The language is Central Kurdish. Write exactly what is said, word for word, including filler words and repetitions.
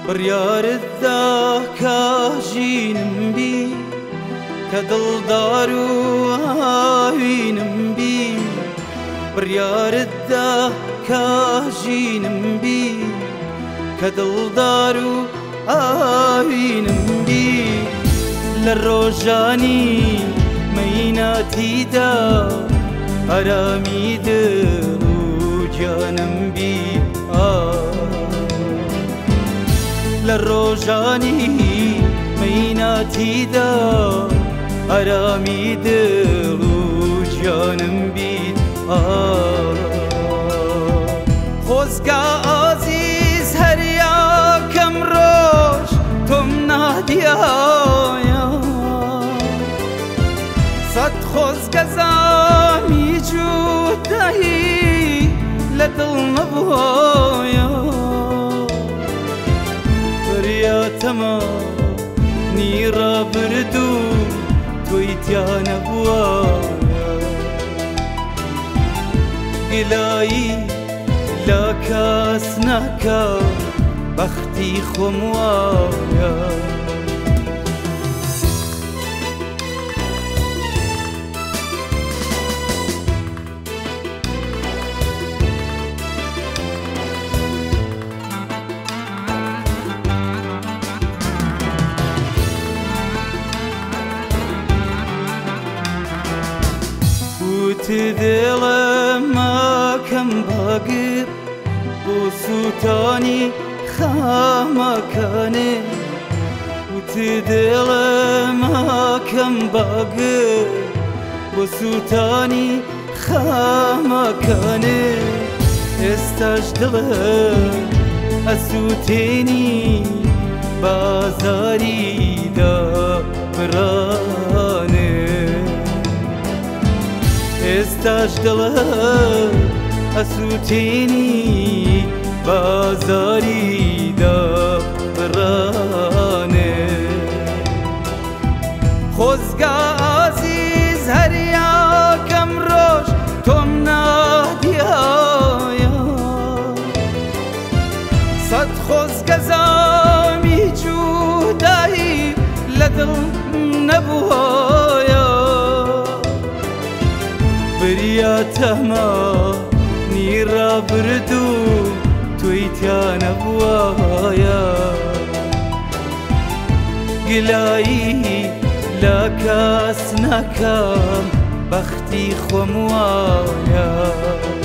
بڕیارتدا کاژینم بی کە دڵدار و ئاوینم بی بڕیارتدا کاژینم بی کە دڵدار و ئاوینم بی لە ڕۆژانی مەیناتیدا ئارامی دڵ و گیانم بی لە ڕۆژانی مەیناتیدا ئارامی دڵ و گیانم بیت خۆزگا ئازیز هەریا کەم ڕۆژ تۆم نادیایە سەد خۆزگە زامی جودایی لە دڵ نەبووایە تەمانی ڕابرد و تۆی تیا نەبووایە گلایی لا کەس ناکا بەختی خۆم وایە دڵم ماکەم باگر بۆ سووتانی خامەکانێ وتی دڵم ماکەم باگر بۆ سووتانی خامەکانێ ئێستاش دڵم ئەسووتێنی بازاریدا برانێ ئێستاش دڵم ئەسووتێنی بازاریدا بڕانێ خۆزگا ئازیز هەریا کەم ڕۆژ تۆم نادیایە سەد خۆزگە زامی جودایی لە دڵ نەبووایە بریا تەمانی ڕابرد و تۆی تیا نەبووایە گلایی لا کەس ناکەم بەختی خۆم وایە